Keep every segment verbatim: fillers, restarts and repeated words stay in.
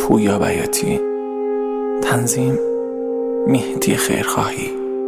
پویا بیاتی. تنظیم مهدی خیرخواهی.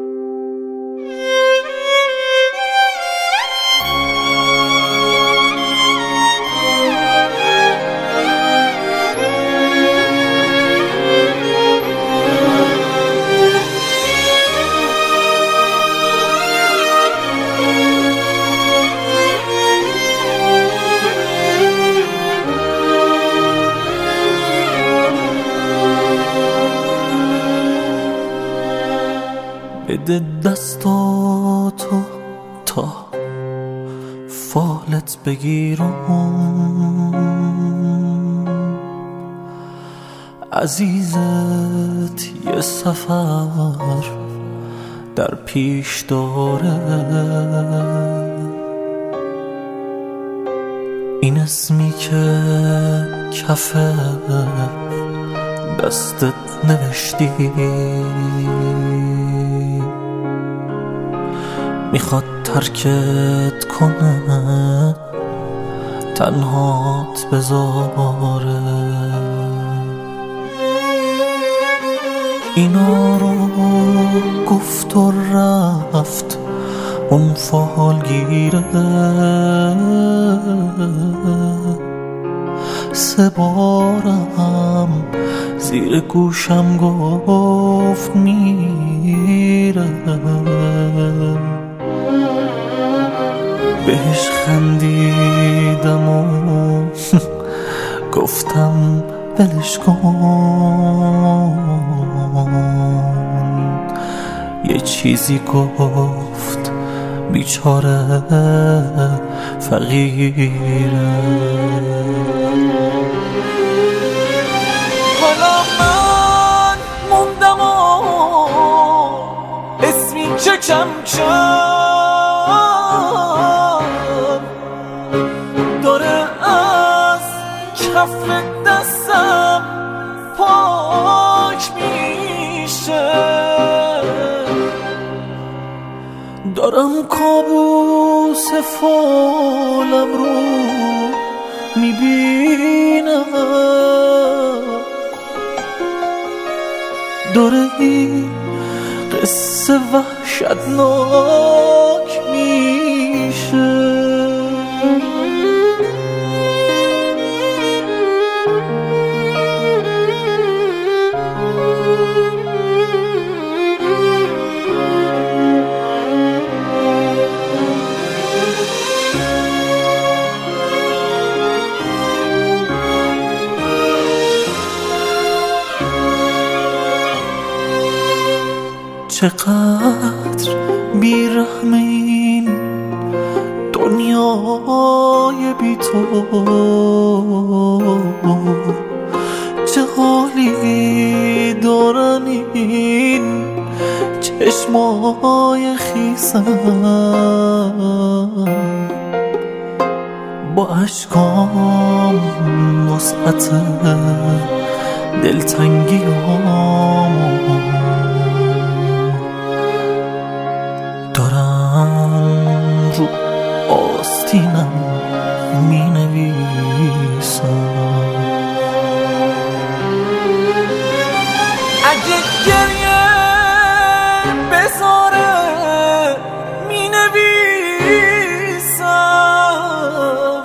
بده دستاتو تا فالت بگیرم، عزیزت یه سفر در پیش داره. این اسمی که کف دستت نوشتی میخواد ترکت کنه، تنهات بذاره. اینا رو گفت و رفت اون فالگیره، سه بارم زیر گوشم گفت میره. بهش خندیدم و گفتم بلش کن. یه چیزی گفت بیچاره فقیره. حالا من موندم و اسمی که کم کم داره از کف دستم پاک میشه. دارم کابوس فالم رو میبینم، داره این قصه وحشتناک میشه. چقدر بیرحم این دنیای بی تو، چه حالی دارن این چشمای خیسم. با اشکام وسعت دلتنگیام دارم رو آستینم می نویسم. اگه گریه بذاره می نویسم.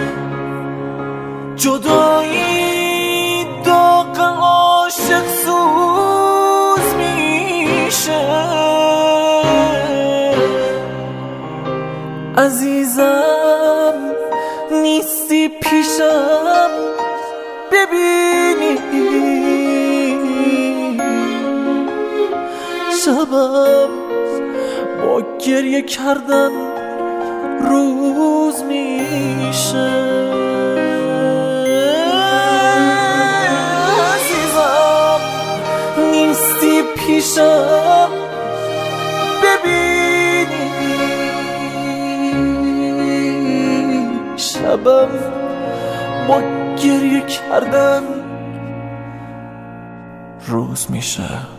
جدایی داغ عاشق سوز میشه. عزیزم نیستی پیشم ببینی، شبم با گریه کردن روز میشه. عزیزم نیستی پیشم ببینی، شبم با گریه کردن روز میشه.